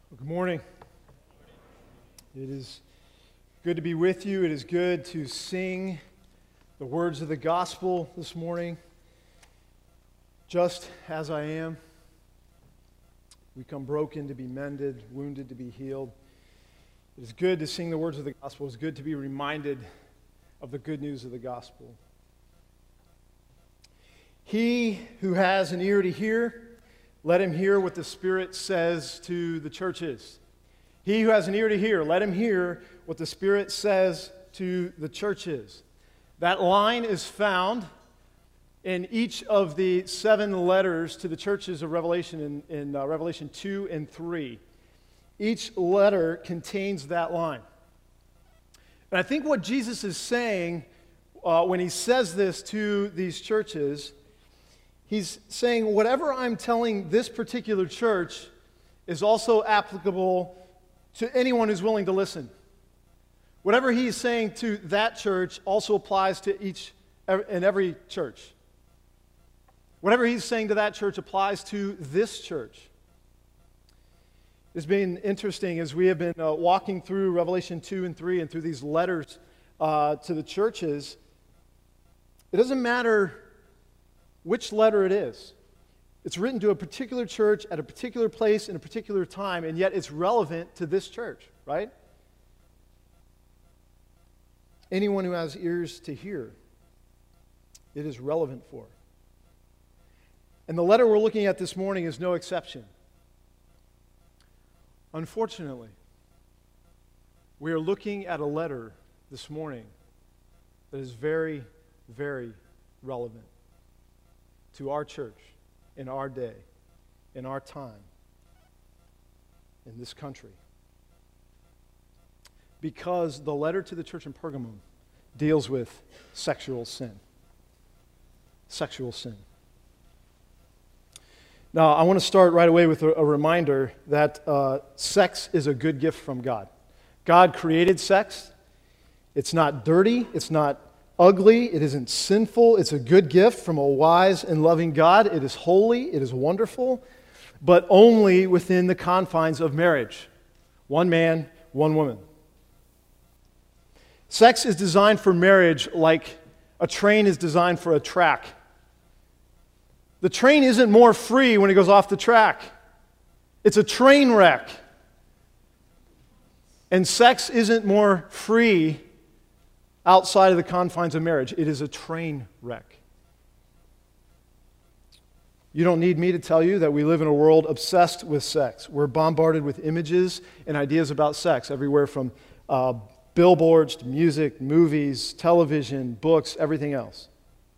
Well, good morning. It is good to be with you. It is good to sing the words of the gospel this morning. Just as I am, we come broken to be mended, wounded to be healed. It is good to sing the words of the gospel. It's good to be reminded of the good news of the gospel. He who has an ear to hear, let him hear what the Spirit says to the churches. He who has an ear to hear, let him hear what the Spirit says to the churches. That line is found in each of the 7 letters to the churches of Revelation in Revelation 2 and 3. Each letter contains that line. And I think what Jesus is saying when he says this to these churches, he's saying whatever I'm telling this particular church is also applicable to anyone who's willing to listen. Whatever he's saying to that church also applies to each and every church. Whatever he's saying to that church applies to this church. It's been interesting as we have been walking through Revelation 2 and 3 and through these letters to the churches. It doesn't matter which letter it is. It's written to a particular church at a particular place in a particular time, and yet it's relevant to this church, right? Anyone who has ears to hear, it is relevant for. And the letter we're looking at this morning is no exception. Unfortunately, we are looking at a letter this morning that is very, very relevant to our church, in our day, in our time, in this country. Because the letter to the church in Pergamum deals with sexual sin. Sexual sin. Now, I want to start right away with a reminder that sex is a good gift from God. God created sex. It's not dirty. It's not ugly, it isn't sinful, it's a good gift from a wise and loving God. It is holy, it is wonderful, but only within the confines of marriage. One man, one woman. Sex is designed for marriage like a train is designed for a track. The train isn't more free when it goes off the track. It's a train wreck. And sex isn't more free outside of the confines of marriage. It is a train wreck. You don't need me to tell you that we live in a world obsessed with sex. We're bombarded with images and ideas about sex, everywhere from billboards to music, movies, television, books, everything else.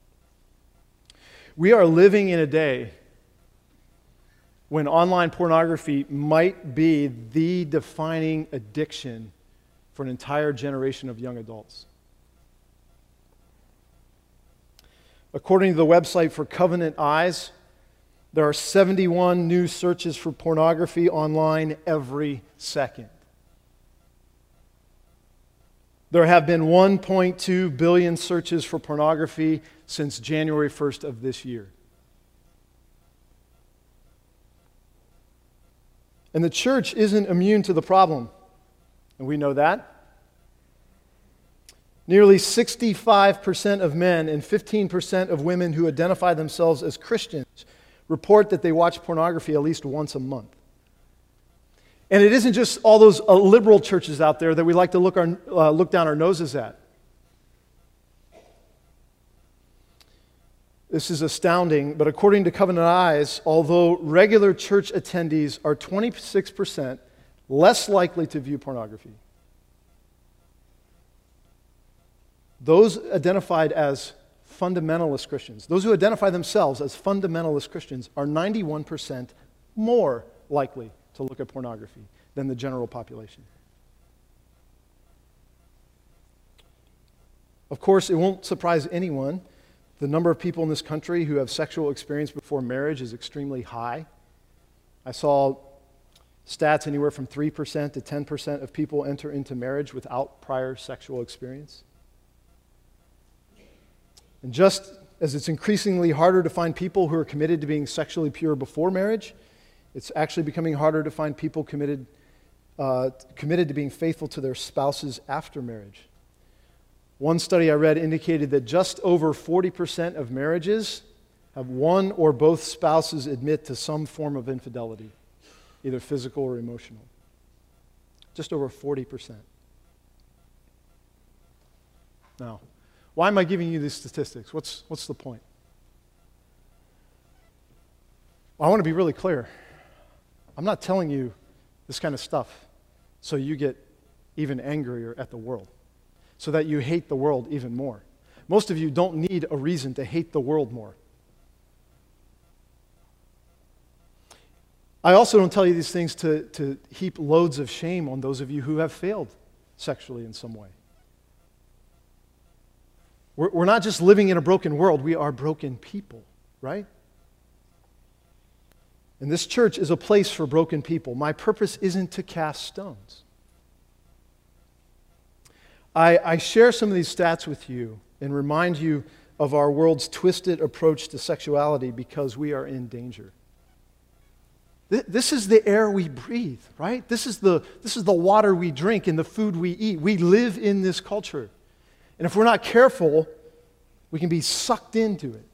We are living in a day when online pornography might be the defining addiction for an entire generation of young adults. According to the website for Covenant Eyes, there are 71 new searches for pornography online every second. There have been 1.2 billion searches for pornography since January 1st of this year. And the church isn't immune to the problem, and we know that. Nearly 65% of men and 15% of women who identify themselves as Christians report that they watch pornography at least once a month. And it isn't just all those liberal churches out there that we like to look down our noses at. This is astounding, but according to Covenant Eyes, although regular church attendees are 26% less likely to view pornography, those identified as fundamentalist Christians, those who identify themselves as fundamentalist Christians, are 91% more likely to look at pornography than the general population. Of course, it won't surprise anyone. The number of people in this country who have sexual experience before marriage is extremely high. I saw stats anywhere from 3% to 10% of people enter into marriage without prior sexual experience. And just as it's increasingly harder to find people who are committed to being sexually pure before marriage, it's actually becoming harder to find people committed committed to being faithful to their spouses after marriage. One study I read indicated that just over 40% of marriages have one or both spouses admit to some form of infidelity, either physical or emotional. Just over 40%. Now, why am I giving you these statistics? What's the point? Well, I want to be really clear. I'm not telling you this kind of stuff so you get even angrier at the world, so that you hate the world even more. Most of you don't need a reason to hate the world more. I also don't tell you these things to heap loads of shame on those of you who have failed sexually in some way. We're not just living in a broken world, we are broken people, right? And this church is a place for broken people. My purpose isn't to cast stones. I share some of these stats with you and remind you of our world's twisted approach to sexuality because we are in danger. This is the air we breathe, right? This is the water we drink and the food we eat. We live in this culture. And if we're not careful, we can be sucked into it.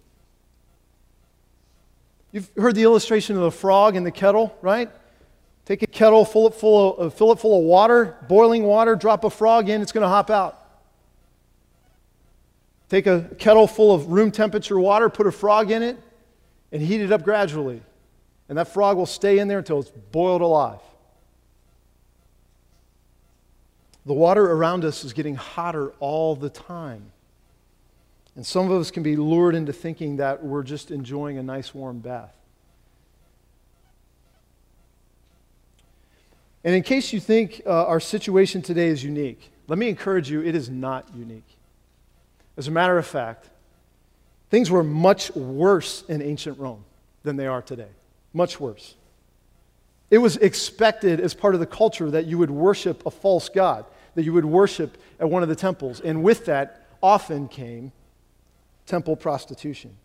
You've heard the illustration of the frog in the kettle, right? Take a kettle, fill it full of water, boiling water, drop a frog in, it's going to hop out. Take a kettle full of room temperature water, put a frog in it, and heat it up gradually. And that frog will stay in there until it's boiled alive. The water around us is getting hotter all the time. And some of us can be lured into thinking that we're just enjoying a nice warm bath. And in case you think our situation today is unique, let me encourage you, it is not unique. As a matter of fact, things were much worse in ancient Rome than they are today. Much worse. It was expected as part of the culture that you would worship a false god, that you would worship at one of the temples. And with that often came temple prostitution.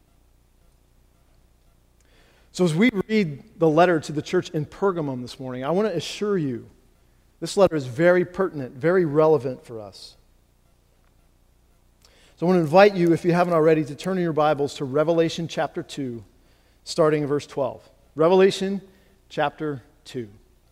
So as we read the letter to the church in Pergamum this morning, I want to assure you this letter is very pertinent, very relevant for us. So I want to invite you, if you haven't already, to turn in your Bibles to Revelation chapter 2, starting in verse 12. Revelation chapter 2.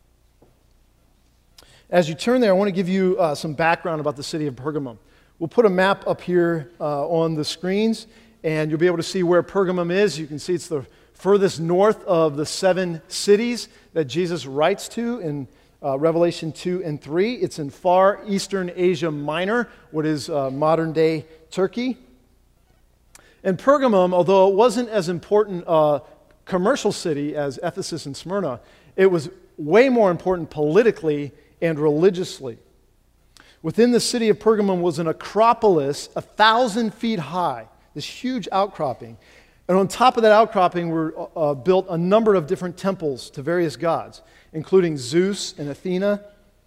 As you turn there, I want to give you some background about the city of Pergamum. We'll put a map up here on the screens, and you'll be able to see where Pergamum is. You can see it's the furthest north of the 7 cities that Jesus writes to in Revelation 2 and 3. It's in far eastern Asia Minor, what is modern-day Turkey. And Pergamum, although it wasn't as important a commercial city as Ephesus and Smyrna, it was way more important politically and religiously. Within the city of Pergamum was an acropolis 1,000 feet high, this huge outcropping. And on top of that outcropping were built a number of different temples to various gods, including Zeus and Athena.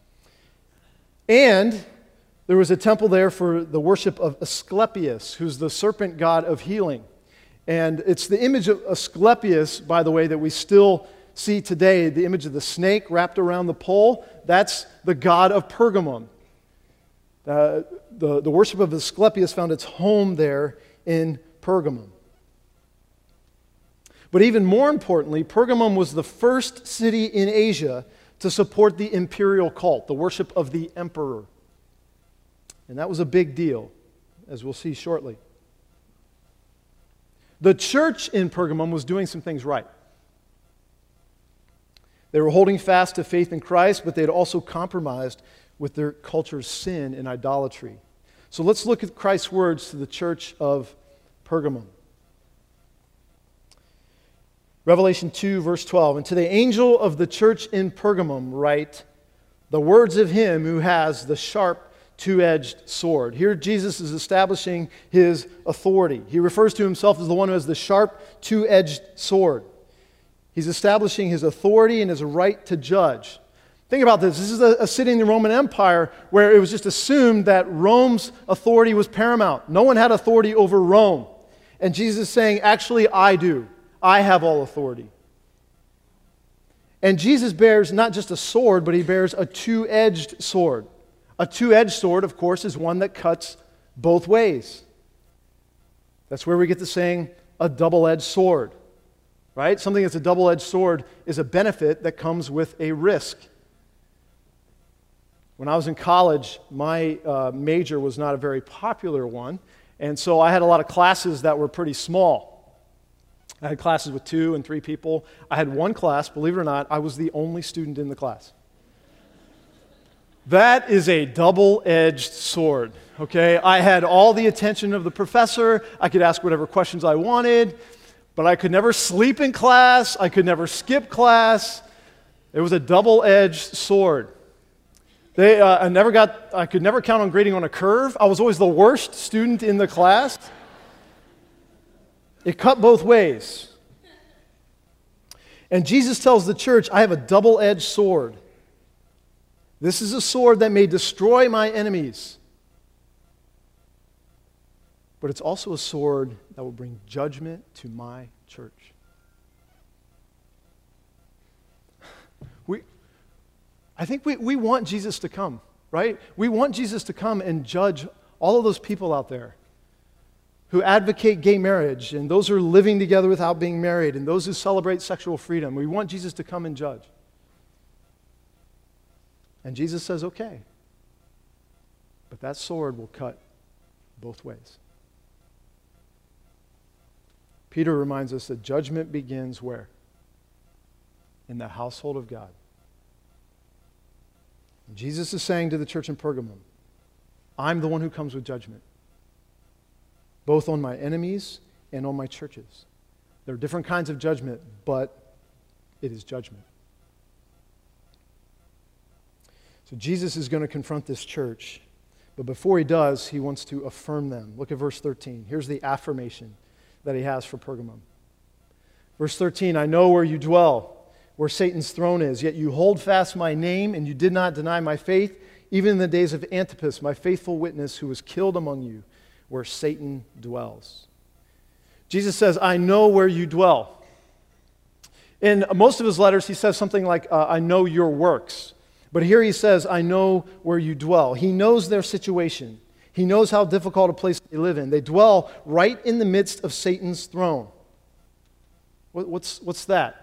And there was a temple there for the worship of Asclepius, who's the serpent god of healing. And it's the image of Asclepius, by the way, that we still see today, the image of the snake wrapped around the pole. That's the god of Pergamum. The worship of Asclepius found its home there in Pergamum. But even more importantly, Pergamum was the first city in Asia to support the imperial cult, the worship of the emperor. And that was a big deal, as we'll see shortly. The church in Pergamum was doing some things right. They were holding fast to faith in Christ, but they had also compromised with their culture's sin and idolatry. So let's look at Christ's words to the church of Pergamum. Revelation 2, verse 12. And to the angel of the church in Pergamum write, the words of him who has the sharp two-edged sword. Here Jesus is establishing his authority. He refers to himself as the one who has the sharp two-edged sword. He's establishing his authority and his right to judge. Think about this. This is a city in the Roman Empire where it was just assumed that Rome's authority was paramount. No one had authority over Rome. And Jesus is saying, actually, I do. I have all authority. And Jesus bears not just a sword, but he bears a two-edged sword. A two-edged sword, of course, is one that cuts both ways. That's where we get the saying, a double-edged sword, right? Something that's a double-edged sword is a benefit that comes with a risk. When I was in college, my major was not a very popular one, and so I had a lot of classes that were pretty small. I had classes with 2 and 3 people. I had one class, believe it or not, I was the only student in the class. That is a double-edged sword, okay? I had all the attention of the professor. I could ask whatever questions I wanted, but I could never sleep in class. I could never skip class. It was a double-edged sword. I could never count on grading on a curve. I was always the worst student in the class. It cut both ways. And Jesus tells the church, I have a double-edged sword. This is a sword that may destroy my enemies. But it's also a sword that will bring judgment to my church. I think we want Jesus to come, right? We want Jesus to come and judge all of those people out there who advocate gay marriage, and those who are living together without being married, and those who celebrate sexual freedom. We want Jesus to come and judge. And Jesus says, okay. But that sword will cut both ways. Peter reminds us that judgment begins where? In the household of God. And Jesus is saying to the church in Pergamum, I'm the one who comes with judgment, both on my enemies and on my churches. There are different kinds of judgment, but it is judgment. So Jesus is going to confront this church, but before he does, he wants to affirm them. Look at verse 13. Here's the affirmation that he has for Pergamum. Verse 13, I know where you dwell, where Satan's throne is, yet you hold fast my name, and you did not deny my faith, even in the days of Antipas, my faithful witness, who was killed among you, where Satan dwells. Jesus says, I know where you dwell. In most of his letters, he says something like, I know your works. But here he says, I know where you dwell. He knows their situation. He knows how difficult a place they live in. They dwell right in the midst of Satan's throne. What's that?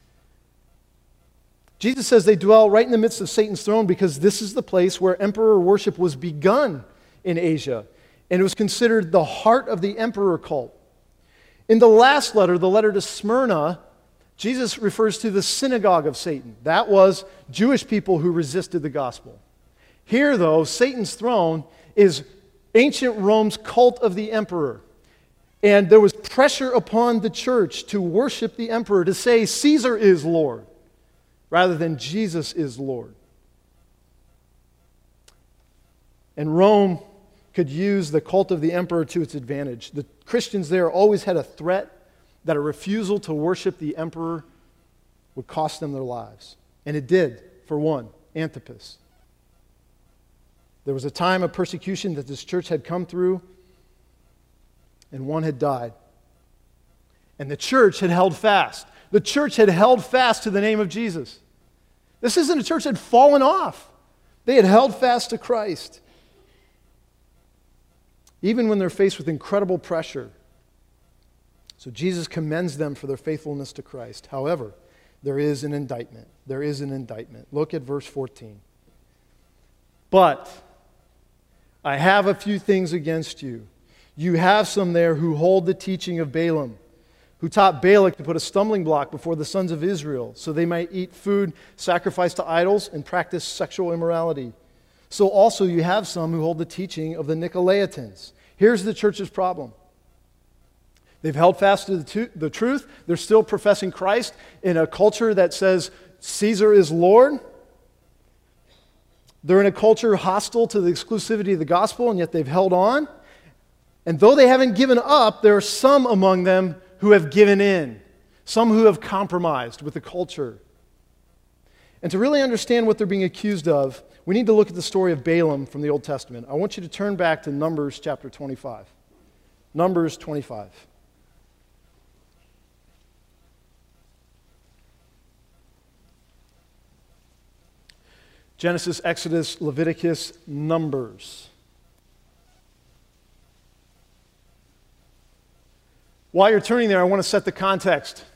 Jesus says they dwell right in the midst of Satan's throne because this is the place where emperor worship was begun in Asia. And it was considered the heart of the emperor cult. In the last letter, the letter to Smyrna, Jesus refers to the synagogue of Satan. That was Jewish people who resisted the gospel. Here, though, Satan's throne is ancient Rome's cult of the emperor. And there was pressure upon the church to worship the emperor, to say Caesar is Lord, rather than Jesus is Lord. And Rome could use the cult of the emperor to its advantage. The Christians there always had a threat that a refusal to worship the emperor would cost them their lives. And it did, for one, Antipas. There was a time of persecution that this church had come through, and one had died. And the church had held fast. The church had held fast to the name of Jesus. This isn't a church that had fallen off. They had held fast to Christ. Even when they're faced with incredible pressure. So Jesus commends them for their faithfulness to Christ. However, there is an indictment. There is an indictment. Look at verse 14. But I have a few things against you. You have some there who hold the teaching of Balaam, who taught Balak to put a stumbling block before the sons of Israel, so they might eat food sacrificed to idols and practice sexual immorality. So also you have some who hold the teaching of the Nicolaitans. Here's the church's problem. They've held fast to the truth. They're still professing Christ in a culture that says Caesar is Lord. They're in a culture hostile to the exclusivity of the gospel, and yet they've held on. And though they haven't given up, there are some among them who have given in, some who have compromised with the culture. And to really understand what they're being accused of, we need to look at the story of Balaam from the Old Testament. I want you to turn back to Numbers chapter 25. Numbers 25. Genesis, Exodus, Leviticus, Numbers. While you're turning there, I want to set the context.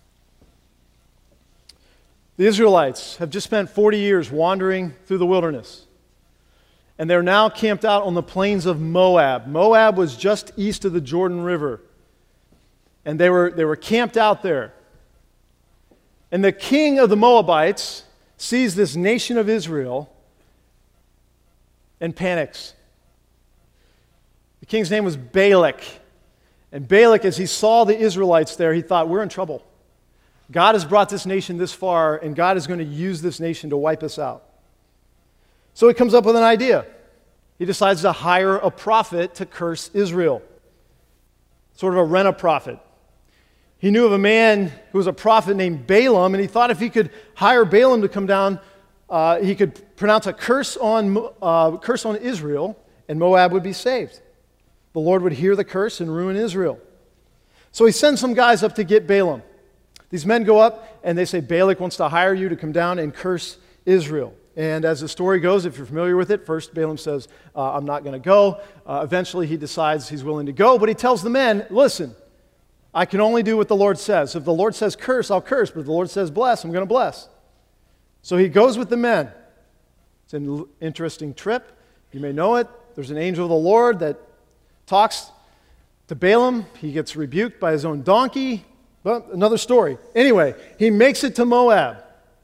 The Israelites have just spent 40 years wandering through the wilderness, and they're now camped out on the plains of Moab. Moab was just east of the Jordan River, and they were camped out there. And the king of the Moabites sees this nation of Israel and panics. The king's name was Balak. And Balak, as he saw the Israelites there, he thought, we're in trouble. God has brought this nation this far, and God is going to use this nation to wipe us out. So he comes up with an idea. He decides to hire a prophet to curse Israel. Sort of a rent-a-prophet. He knew of a man who was a prophet named Balaam, and he thought if he could hire Balaam to come down, he could pronounce a curse on Israel, and Moab would be saved. The Lord would hear the curse and ruin Israel. So he sends some guys up to get Balaam. These men go up, and they say, Balak wants to hire you to come down and curse Israel. And as the story goes, if you're familiar with it, first Balaam says, I'm not going to go. Eventually he decides he's willing to go, but he tells the men, listen, I can only do what the Lord says. If the Lord says curse, I'll curse. But if the Lord says bless, I'm going to bless. So he goes with the men. It's an interesting trip. You may know it. There's an angel of the Lord that talks to Balaam. He gets rebuked by his own donkey. But another story. Anyway, he makes it to Moab.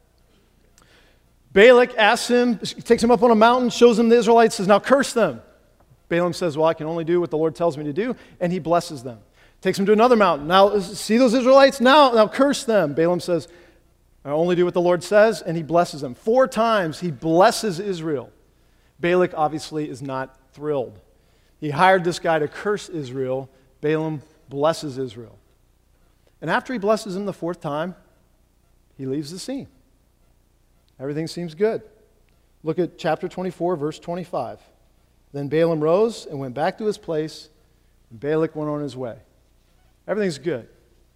Balak asks him, takes him up on a mountain, shows him the Israelites, says, now curse them. Balaam says, well, I can only do what the Lord tells me to do, and he blesses them. Takes him to another mountain. Now, see those Israelites? Now curse them. Balaam says, I only do what the Lord says, and he blesses them. 4 times he blesses Israel. Balak obviously is not thrilled. He hired this guy to curse Israel. Balaam blesses Israel. And after he blesses him the 4th time, he leaves the scene. Everything seems good. Look at chapter 24, verse 25. Then Balaam rose and went back to his place, and Balak went on his way. Everything's good,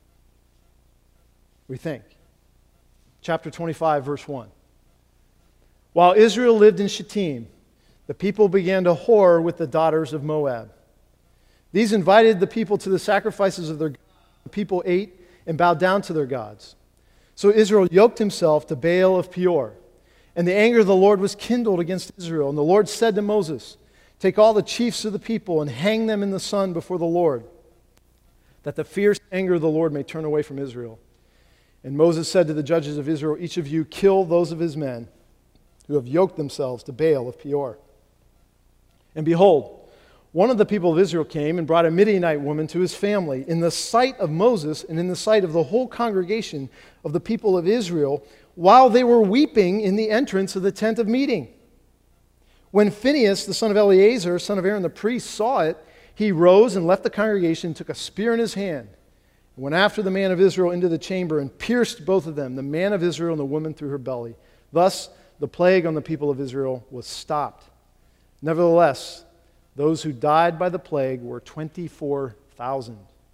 we think. Chapter 25, verse 1. While Israel lived in Shittim, the people began to whore with the daughters of Moab. These invited the people to the sacrifices of their gods. The people ate and bowed down to their gods. So Israel yoked himself to Baal of Peor, and the anger of the Lord was kindled against Israel. And the Lord said to Moses, take all the chiefs of the people and hang them in the sun before the Lord, that the fierce anger of the Lord may turn away from Israel. And Moses said to the judges of Israel, each of you kill those of his men who have yoked themselves to Baal of Peor. And behold, one of the people of Israel came and brought a Midianite woman to his family in the sight of Moses and in the sight of the whole congregation of the people of Israel while they were weeping in the entrance of the tent of meeting. When Phinehas, the son of Eleazar, son of Aaron the priest, saw it, he rose and left the congregation, took a spear in his hand, and went after the man of Israel into the chamber and pierced both of them, the man of Israel and the woman through her belly. Thus the plague on the people of Israel was stopped. Nevertheless, those who died by the plague were 24,000.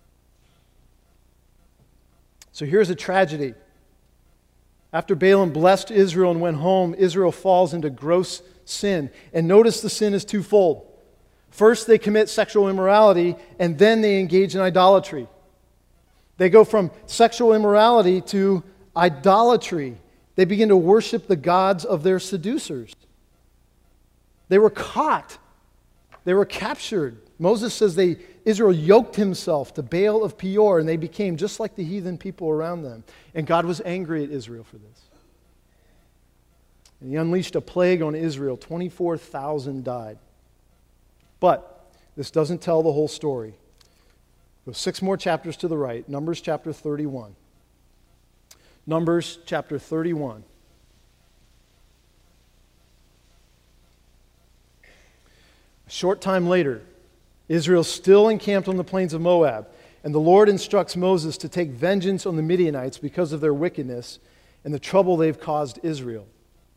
So here's a tragedy. After Balaam blessed Israel and went home, Israel falls into gross sin. And notice the sin is twofold. First, they commit sexual immorality, and then they engage in idolatry. They go from sexual immorality to idolatry. They begin to worship the gods of their seducers. They were caught. They were captured. Moses says Israel yoked himself to Baal of Peor, and they became just like the heathen people around them. And God was angry at Israel for this. And he unleashed a plague on Israel. 24,000 died. But this doesn't tell the whole story. Go 6 more chapters to the right. Numbers chapter 31. Numbers chapter 31. A short time later, Israel still encamped on the plains of Moab, and the Lord instructs Moses to take vengeance on the Midianites because of their wickedness and the trouble they've caused Israel.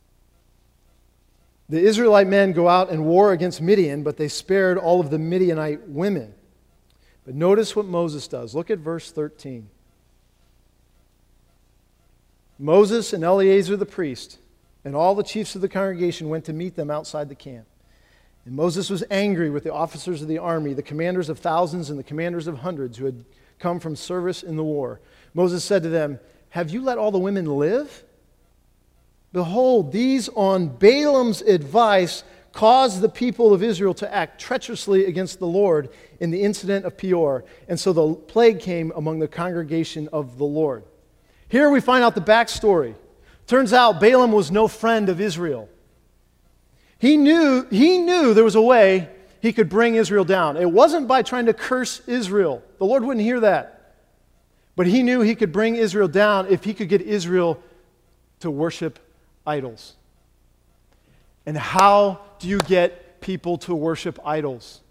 The Israelite men go out and war against Midian, but they spared all of the Midianite women. But notice what Moses does. Look at verse 13. Moses and Eleazar the priest And all the chiefs of the congregation went to meet them outside the camp. And Moses was angry with the officers of the army, the commanders of thousands and the commanders of hundreds who had come from service in the war. Moses said to them, "Have you let all the women live? Behold, these on Balaam's advice caused the people of Israel to act treacherously against the Lord in the incident of Peor. And so the plague came among the congregation of the Lord." Here we find out the backstory. Turns out Balaam was no friend of Israel. He knew there was a way he could bring Israel down. It wasn't by trying to curse Israel. The Lord wouldn't hear that. But he knew he could bring Israel down if he could get Israel to worship idols. And how do you get people to worship idols?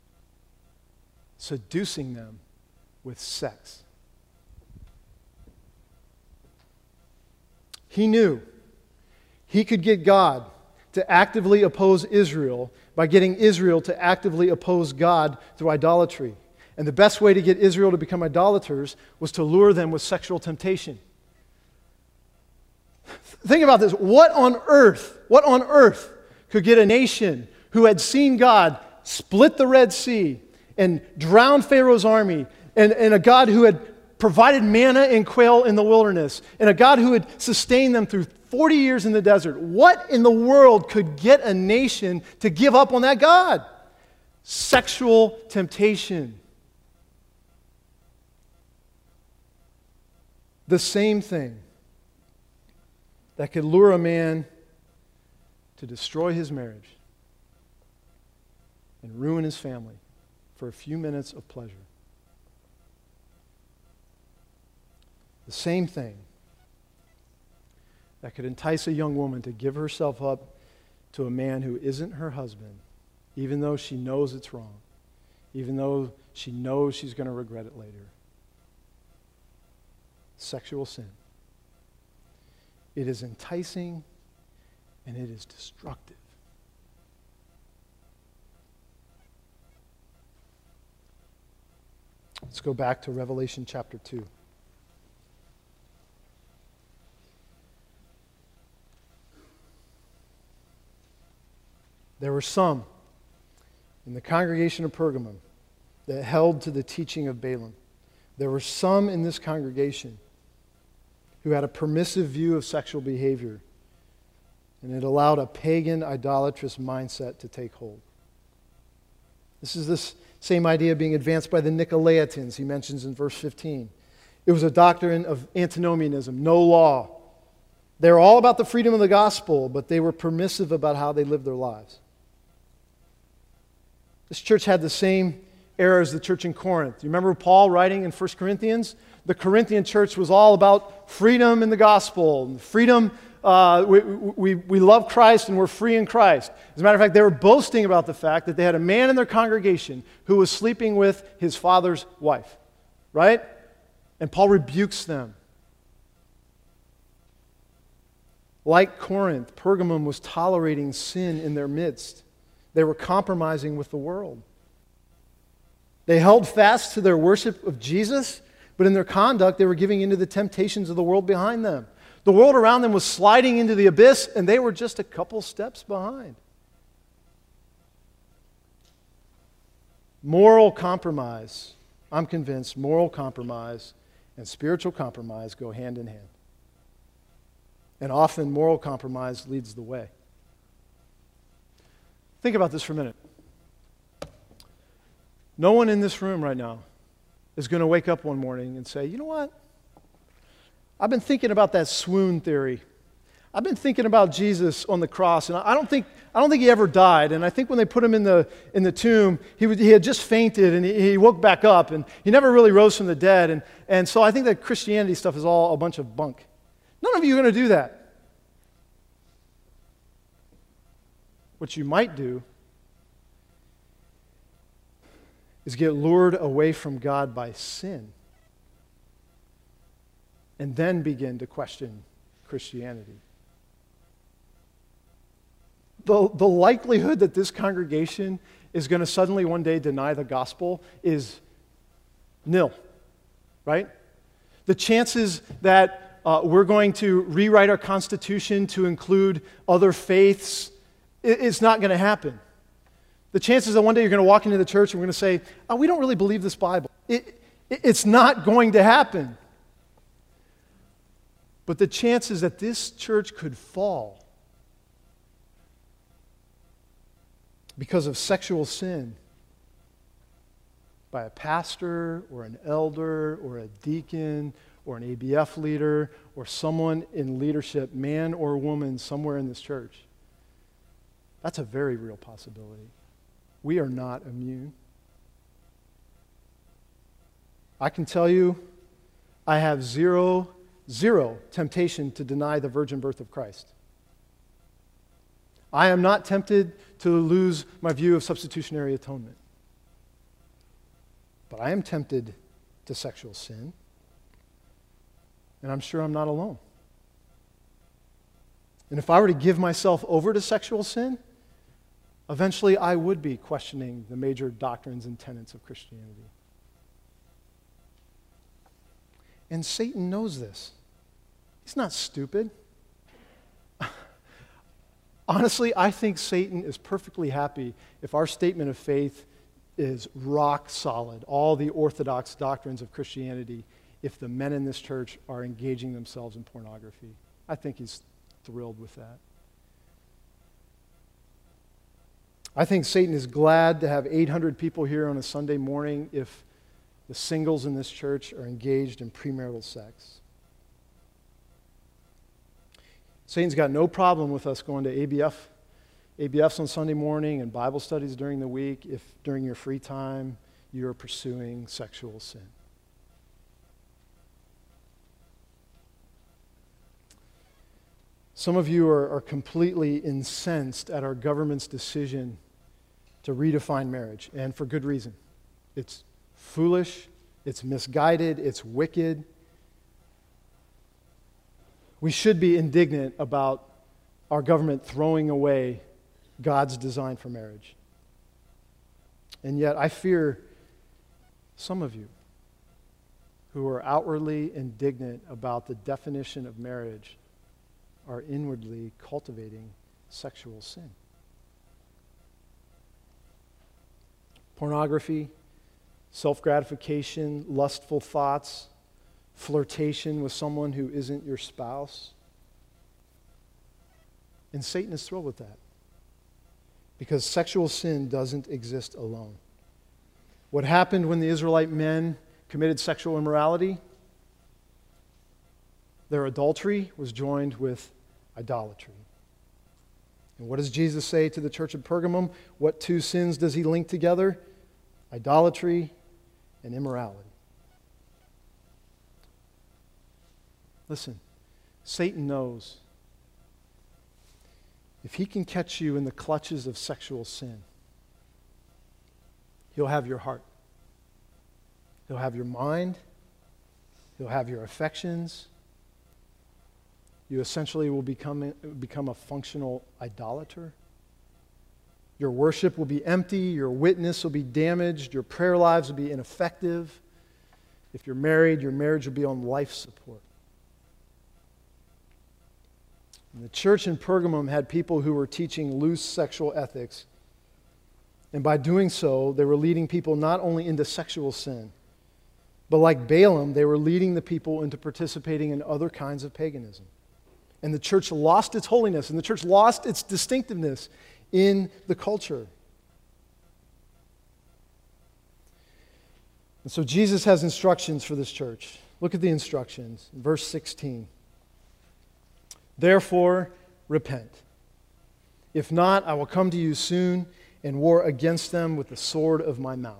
Seducing them with sex. He knew he could get God to actively oppose Israel by getting Israel to actively oppose God through idolatry. And the best way to get Israel to become idolaters was to lure them with sexual temptation. Think about this. What on earth could get a nation who had seen God split the Red Sea and drown Pharaoh's army, and a God who had provided manna and quail in the wilderness, and a God who had sustained them through 40 years in the desert? What in the world could get a nation to give up on that God? Sexual temptation. The same thing that could lure a man to destroy his marriage and ruin his family for a few minutes of pleasure. The same thing that could entice a young woman to give herself up to a man who isn't her husband, even though she knows it's wrong, even though she knows she's going to regret it later. Sexual sin. It is enticing and it is destructive. Let's go back to Revelation chapter 2. There were some in the congregation of Pergamum that held to the teaching of Balaam. There were some in this congregation who had a permissive view of sexual behavior, and it allowed a pagan, idolatrous mindset to take hold. This is this same idea being advanced by the Nicolaitans, he mentions in verse 15. It was a doctrine of antinomianism, no law. They were all about the freedom of the gospel, but they were permissive about how they lived their lives. This church had the same era as the church in Corinth. You remember Paul writing in 1 Corinthians? The Corinthian church was all about freedom in the gospel. Freedom, we love Christ and we're free in Christ. As a matter of fact, they were boasting about the fact that they had a man in their congregation who was sleeping with his father's wife. Right? And Paul rebukes them. Like Corinth, Pergamum was tolerating sin in their midst. They were compromising with the world. They held fast to their worship of Jesus, but in their conduct, they were giving into the temptations of the world behind them. The world around them was sliding into the abyss, and they were just a couple steps behind. Moral compromise, I'm convinced, moral compromise and spiritual compromise go hand in hand. And often moral compromise leads the way. Think about this for a minute. No one in this room right now is going to wake up one morning and say, you know what? I've been thinking about that swoon theory. I've been thinking about Jesus on the cross, and I don't think he ever died. And I think when they put him in the tomb, he had just fainted, and he woke back up, and he never really rose from the dead. And so I think that Christianity stuff is all a bunch of bunk. None of you are going to do that. What you might do is get lured away from God by sin and then begin to question Christianity. The likelihood that this congregation is going to suddenly one day deny the gospel is nil, right? The chances that we're going to rewrite our Constitution to include other faiths. It's not going to happen. The chances that one day you're going to walk into the church and we're going to say, oh, we don't really believe this Bible. It's not going to happen. But the chances that this church could fall because of sexual sin by a pastor or an elder or a deacon or an ABF leader or someone in leadership, man or woman, somewhere in this church, that's a very real possibility. We are not immune. I can tell you, I have zero temptation to deny the virgin birth of Christ. I am not tempted to lose my view of substitutionary atonement. But I am tempted to sexual sin. And I'm sure I'm not alone. And if I were to give myself over to sexual sin, eventually I would be questioning the major doctrines and tenets of Christianity. And Satan knows this. He's not stupid. Honestly, I think Satan is perfectly happy if our statement of faith is rock solid, all the orthodox doctrines of Christianity, if the men in this church are engaging themselves in pornography. I think he's thrilled with that. I think Satan is glad to have 800 people here on a Sunday morning if the singles in this church are engaged in premarital sex. Satan's got no problem with us going to ABFs on Sunday morning and Bible studies during the week if during your free time you're pursuing sexual sin. Some of you are completely incensed at our government's decision to redefine marriage, and for good reason. It's foolish, it's misguided, it's wicked. We should be indignant about our government throwing away God's design for marriage. And yet I fear some of you who are outwardly indignant about the definition of marriage are inwardly cultivating sexual sin. Pornography, self-gratification, lustful thoughts, flirtation with someone who isn't your spouse. And Satan is thrilled with that because sexual sin doesn't exist alone. What happened when the Israelite men committed sexual immorality? Their adultery was joined with idolatry. And what does Jesus say to the church of Pergamum? What two sins does he link together? Idolatry and immorality. Listen, Satan knows if he can catch you in the clutches of sexual sin, he'll have your heart. He'll have your mind. He'll have your affections. You essentially will become a functional idolater. Your worship will be empty. Your witness will be damaged. Your prayer lives will be ineffective. If you're married, your marriage will be on life support. And the church in Pergamum had people who were teaching loose sexual ethics. And by doing so, they were leading people not only into sexual sin, but like Balaam, they were leading the people into participating in other kinds of paganism. And the church lost its holiness, and the church lost its distinctiveness in the culture. And so Jesus has instructions for this church. Look at the instructions. Verse 16. Therefore, repent. If not, I will come to you soon and war against them with the sword of my mouth.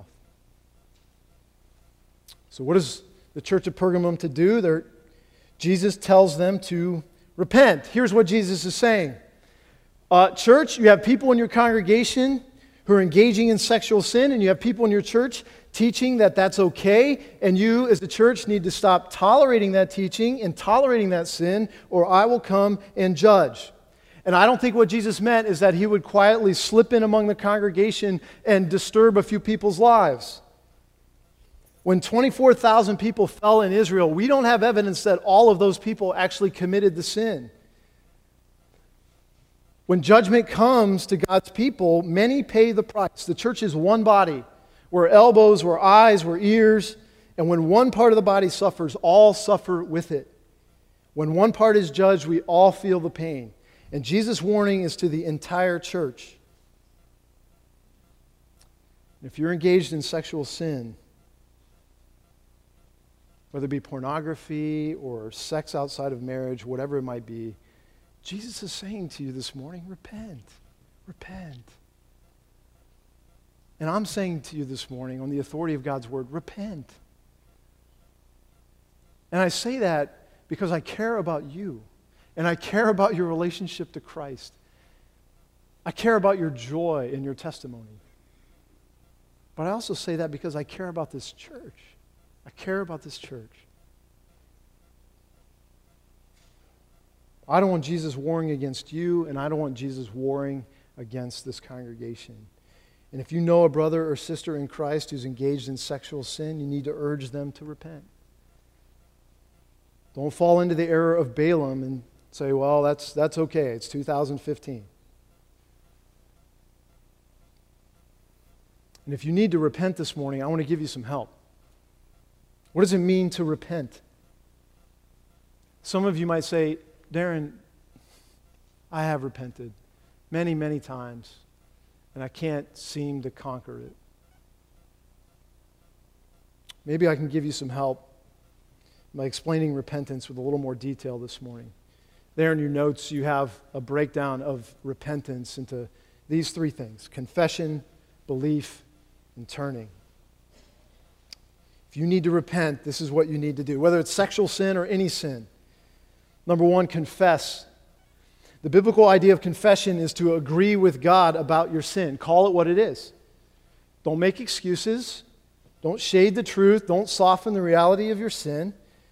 So what is the church of Pergamum to do? Jesus tells them to repent. Here's what Jesus is saying. Church, you have people in your congregation who are engaging in sexual sin, and you have people in your church teaching that that's okay, and you as the church need to stop tolerating that teaching and tolerating that sin, or I will come and judge. And I don't think what Jesus meant is that he would quietly slip in among the congregation and disturb a few people's lives. When 24,000 people fell in Israel, we don't have evidence that all of those people actually committed the sin. When judgment comes to God's people, many pay the price. The church is one body. We're elbows, we're eyes, we're ears. And when one part of the body suffers, all suffer with it. When one part is judged, we all feel the pain. And Jesus' warning is to the entire church. If you're engaged in sexual sin, whether it be pornography or sex outside of marriage, whatever it might be, Jesus is saying to you this morning, repent. Repent. And I'm saying to you this morning, on the authority of God's word, repent. And I say that because I care about you, and I care about your relationship to Christ. I care about your joy in your testimony. But I also say that because I care about this church. I care about this church. I don't want Jesus warring against you, and I don't want Jesus warring against this congregation. And if you know a brother or sister in Christ who's engaged in sexual sin, you need to urge them to repent. Don't fall into the error of Balaam and say, well, that's okay. It's 2015. And if you need to repent this morning, I want to give you some help. What does it mean to repent? Some of you might say, Darren, I have repented many, many times, and I can't seem to conquer it. Maybe I can give you some help by explaining repentance with a little more detail this morning. There in your notes, you have a breakdown of repentance into these three things: confession, belief, and turning. If you need to repent, this is what you need to do, whether it's sexual sin or any sin. Number one, confess. The biblical idea of confession is to agree with God about your sin. Call it what it is. Don't make excuses. Don't shade the truth. Don't soften the reality of your sin.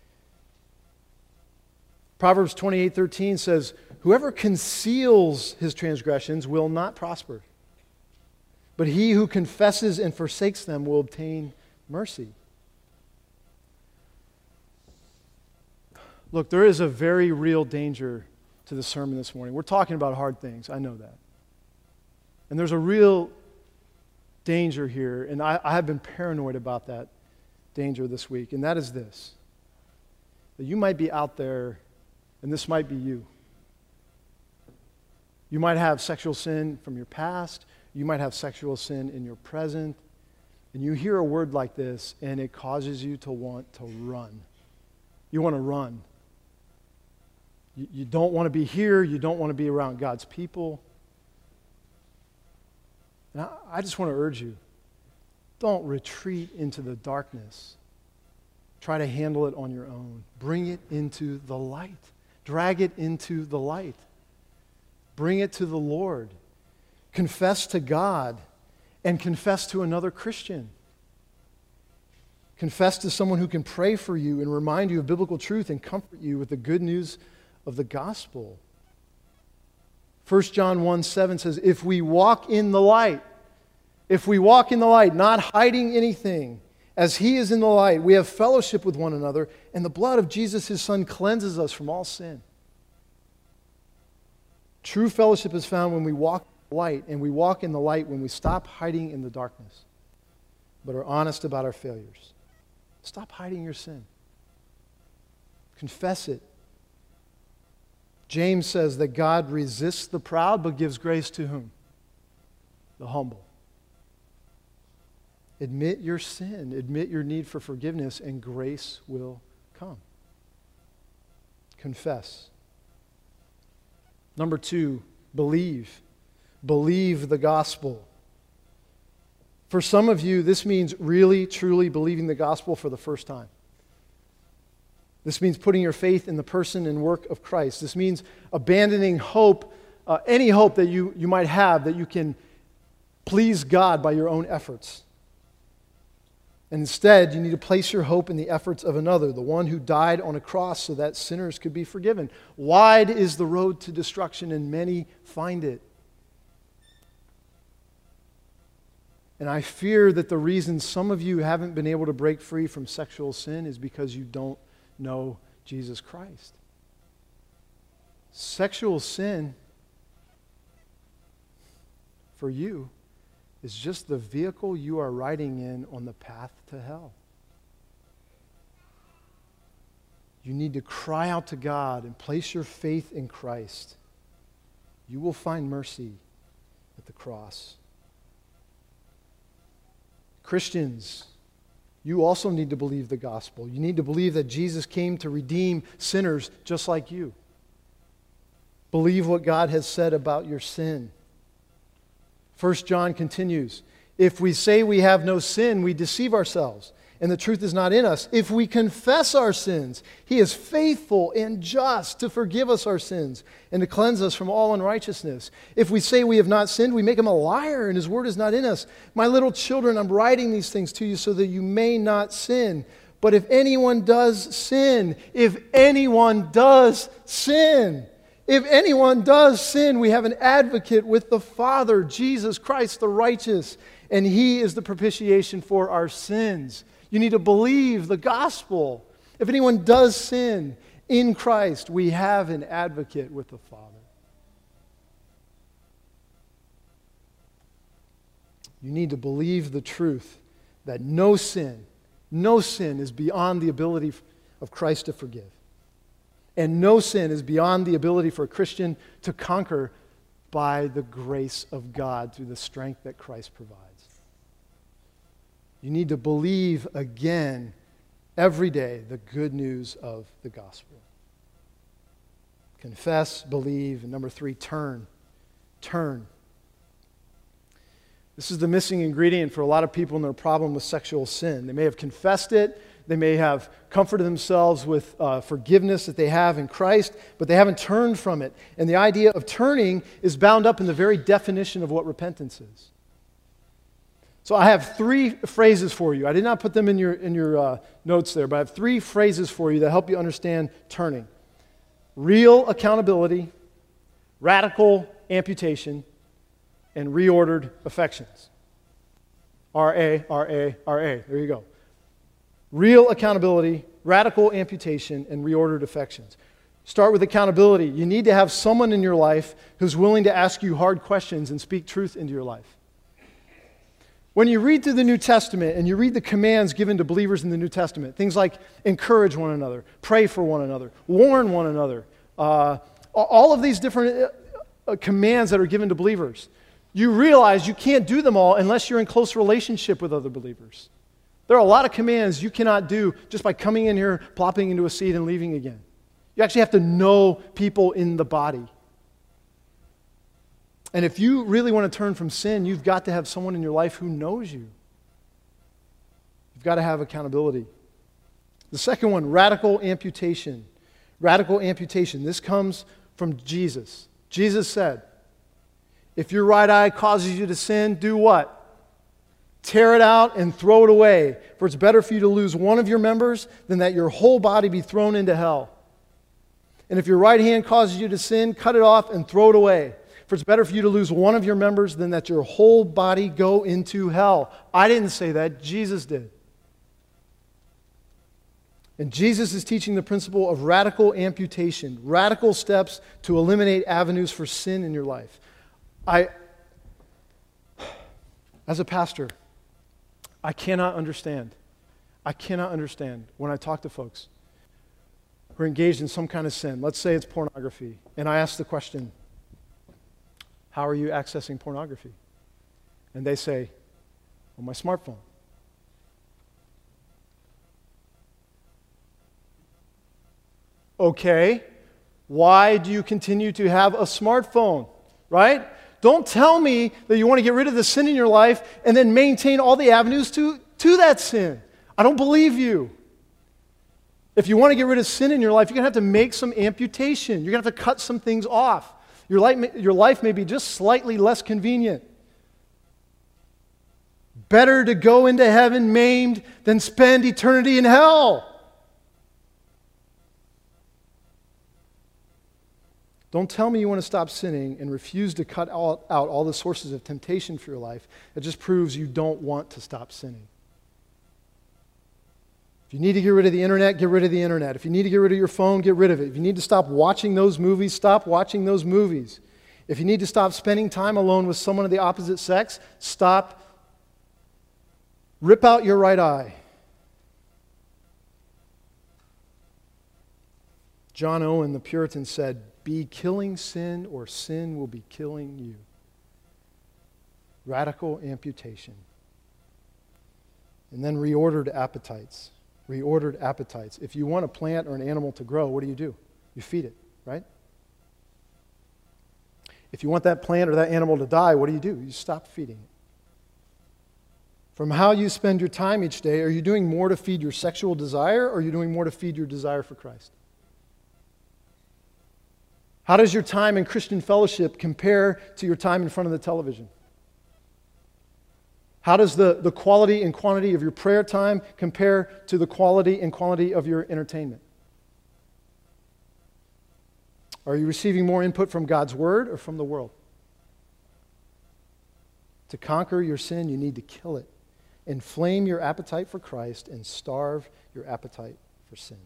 Proverbs 28:13 says, whoever conceals his transgressions will not prosper, but he who confesses and forsakes them will obtain mercy. Look, there is a very real danger to the sermon this morning. We're talking about hard things. I know that. And there's a real danger here, and I have been paranoid about that danger this week, and that is this: that you might be out there, and this might be you. You might have sexual sin from your past. You might have sexual sin in your present. And you hear a word like this, and it causes you to want to run. You want to run. You don't want to be here. You don't want to be around God's people. And I just want to urge you, don't retreat into the darkness. Try to handle it on your own. Bring it into the light. Drag it into the light. Bring it to the Lord. Confess to God and confess to another Christian. Confess to someone who can pray for you and remind you of biblical truth and comfort you with the good news of the gospel. 1 John 1:7 says, if we walk in the light, not hiding anything, as he is in the light, we have fellowship with one another, and the blood of Jesus, his Son, cleanses us from all sin. True fellowship is found when we walk in the light, and we walk in the light when we stop hiding in the darkness, but are honest about our failures. Stop hiding your sin. Confess it. James says that God resists the proud, but gives grace to whom? The humble. Admit your sin. Admit your need for forgiveness, and grace will come. Confess. Number two, believe. Believe the gospel. For some of you, this means really, truly believing the gospel for the first time. This means putting your faith in the person and work of Christ. This means abandoning hope, any hope that you might have that you can please God by your own efforts. And instead, you need to place your hope in the efforts of another, the one who died on a cross so that sinners could be forgiven. Wide is the road to destruction, and many find it. And I fear that the reason some of you haven't been able to break free from sexual sin is because you don't know Jesus Christ. Sexual sin, for you, is just the vehicle you are riding in on the path to hell. You need to cry out to God and place your faith in Christ. You will find mercy at the cross. Christians, you also need to believe the gospel. You need to believe that Jesus came to redeem sinners just like you. Believe what God has said about your sin. 1 John continues, if we say we have no sin, we deceive ourselves, and the truth is not in us. If we confess our sins, He is faithful and just to forgive us our sins and to cleanse us from all unrighteousness. If we say we have not sinned, we make Him a liar, and His word is not in us. My little children, I'm writing these things to you so that you may not sin. But if anyone does sin, if anyone does sin, we have an advocate with the Father, Jesus Christ the righteous, and He is the propitiation for our sins. You need to believe the gospel. If anyone does sin in Christ, we have an advocate with the Father. You need to believe the truth that no sin is beyond the ability of Christ to forgive. And no sin is beyond the ability for a Christian to conquer by the grace of God through the strength that Christ provides. You need to believe again every day the good news of the gospel. Confess, believe, and number 3, turn. Turn. This is the missing ingredient for a lot of people in their problem with sexual sin. They may have confessed it. They may have comforted themselves with forgiveness that they have in Christ, but they haven't turned from it. And the idea of turning is bound up in the very definition of what repentance is. So I have 3 phrases for you. I did not put them in your notes there, but I have 3 phrases for you that help you understand turning. Real accountability, radical amputation, and reordered affections. R-A, R-A, R-A. There you go. Real accountability, radical amputation, and reordered affections. Start with accountability. You need to have someone in your life who's willing to ask you hard questions and speak truth into your life. When you read through the New Testament and you read the commands given to believers in the New Testament, things like encourage one another, pray for one another, warn one another, all of these different commands that are given to believers, you realize you can't do them all unless you're in close relationship with other believers. There are a lot of commands you cannot do just by coming in here, plopping into a seat, and leaving again. You actually have to know people in the body. And if you really want to turn from sin, you've got to have someone in your life who knows you. You've got to have accountability. The second one, radical amputation. Radical amputation. This comes from Jesus. Jesus said, if your right eye causes you to sin, do what? Tear it out and throw it away. For it's better for you to lose one of your members than that your whole body be thrown into hell. And if your right hand causes you to sin, cut it off and throw it away. For it's better for you to lose one of your members than that your whole body go into hell. I didn't say that. Jesus did. And Jesus is teaching the principle of radical amputation, radical steps to eliminate avenues for sin in your life. As a pastor, I cannot understand when I talk to folks who are engaged in some kind of sin. Let's say it's pornography. And I ask the question, how are you accessing pornography? And they say, on my smartphone. Okay, why do you continue to have a smartphone, right? Don't tell me that you want to get rid of the sin in your life and then maintain all the avenues to that sin. I don't believe you. If you want to get rid of sin in your life, you're going to have to make some amputation. You're going to have to cut some things off. Your life may be just slightly less convenient. Better to go into heaven maimed than spend eternity in hell. Don't tell me you want to stop sinning and refuse to cut out all the sources of temptation for your life. It just proves you don't want to stop sinning. If you need to get rid of the internet, get rid of the internet. If you need to get rid of your phone, get rid of it. If you need to stop watching those movies, stop watching those movies. If you need to stop spending time alone with someone of the opposite sex, stop. Rip out your right eye. John Owen, the Puritan, said, "Be killing sin or sin will be killing you." Radical amputation. And then reordered appetites. Reordered appetites. If you want a plant or an animal to grow, what do? You feed it, right? If you want that plant or that animal to die, what do? You stop feeding it. From how you spend your time each day, are you doing more to feed your sexual desire, or are you doing more to feed your desire for Christ? How does your time in Christian fellowship compare to your time in front of the television? How does the quality and quantity of your prayer time compare to the quality and quantity of your entertainment? Are you receiving more input from God's Word or from the world? To conquer your sin, you need to kill it. Inflame your appetite for Christ and starve your appetite for sin.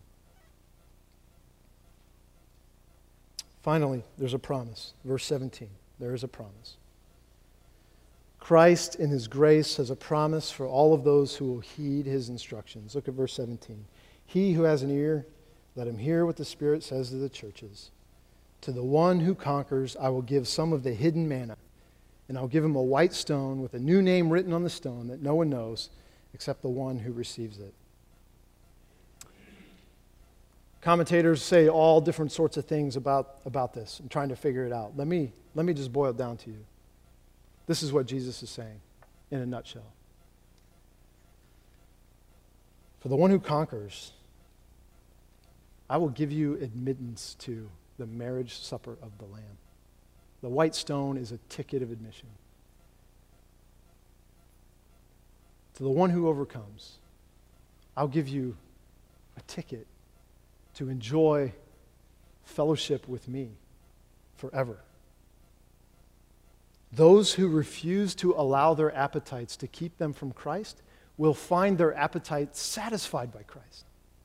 Finally, there's a promise. Verse 17, there is a promise. Christ, in His grace, has a promise for all of those who will heed His instructions. Look at verse 17. He who has an ear, let him hear what the Spirit says to the churches. To the one who conquers, I will give some of the hidden manna, and I'll give him a white stone with a new name written on the stone that no one knows except the one who receives it. Commentators say all different sorts of things about this. I'm trying to figure it out. Let me just boil it down to you. This is what Jesus is saying in a nutshell. For the one who conquers, I will give you admittance to the marriage supper of the Lamb. The white stone is a ticket of admission. To the one who overcomes, I'll give you a ticket to enjoy fellowship with me forever. Those who refuse to allow their appetites to keep them from Christ will find their appetites satisfied by Christ.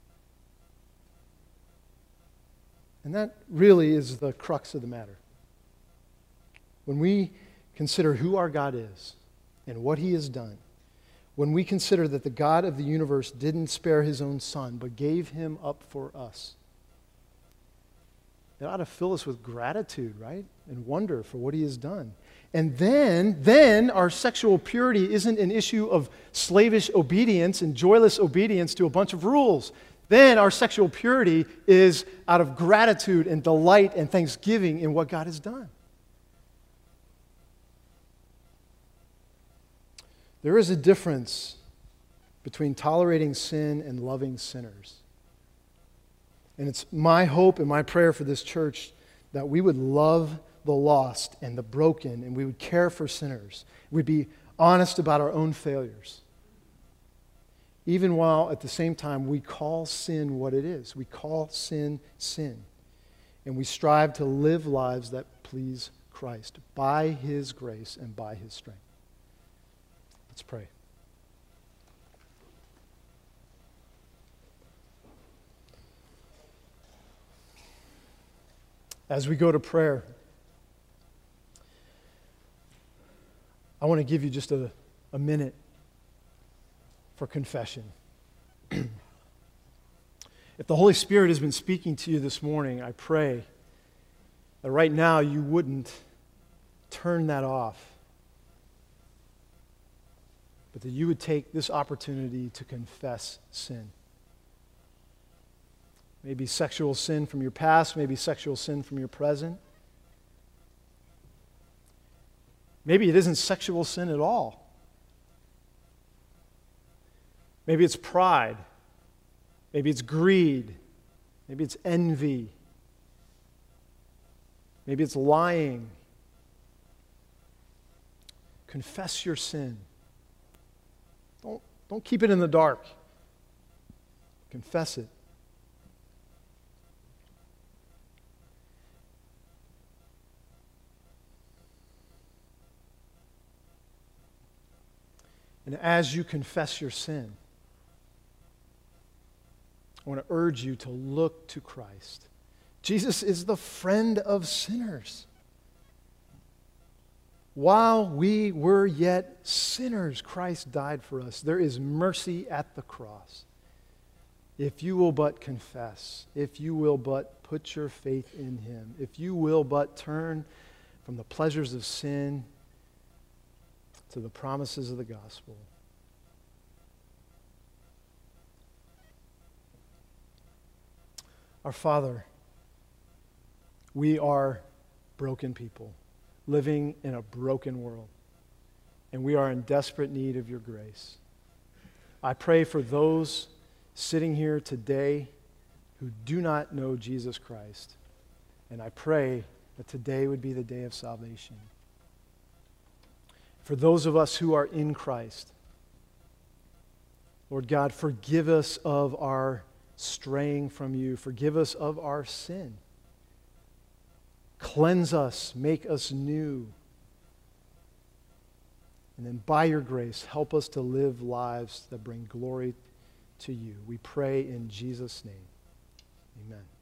And that really is the crux of the matter. When we consider who our God is and what He has done, when we consider that the God of the universe didn't spare His own Son, but gave Him up for us, it ought to fill us with gratitude, right? And wonder for what He has done. And then our sexual purity isn't an issue of slavish obedience and joyless obedience to a bunch of rules. Then our sexual purity is out of gratitude and delight and thanksgiving in what God has done. There is a difference between tolerating sin and loving sinners. And it's my hope and my prayer for this church that we would love the lost and the broken, and we would care for sinners. We'd be honest about our own failures. Even while at the same time we call sin what it is. We call sin, sin. And we strive to live lives that please Christ by His grace and by His strength. Let's pray. As we go to prayer, I want to give you just a minute for confession. If the Holy Spirit has been speaking to you this morning, I pray that right now you wouldn't turn that off, but that you would take this opportunity to confess sin. Maybe sexual sin from your past, maybe sexual sin from your present. Maybe it isn't sexual sin at all. Maybe it's pride. Maybe it's greed. Maybe it's envy. Maybe it's lying. Confess your sin. Don't keep it in the dark. Confess it. And as you confess your sin, I want to urge you to look to Christ. Jesus is the friend of sinners. While we were yet sinners, Christ died for us. There is mercy at the cross. If you will but confess, if you will but put your faith in him, if you will but turn from the pleasures of sin to the promises of the gospel. Our Father, we are broken people living in a broken world, and we are in desperate need of your grace. I pray for those sitting here today who do not know Jesus Christ, and I pray that today would be the day of salvation. For those of us who are in Christ, Lord God, forgive us of our straying from you. Forgive us of our sin. Cleanse us, make us new. And then by your grace, help us to live lives that bring glory to you. We pray in Jesus' name. Amen.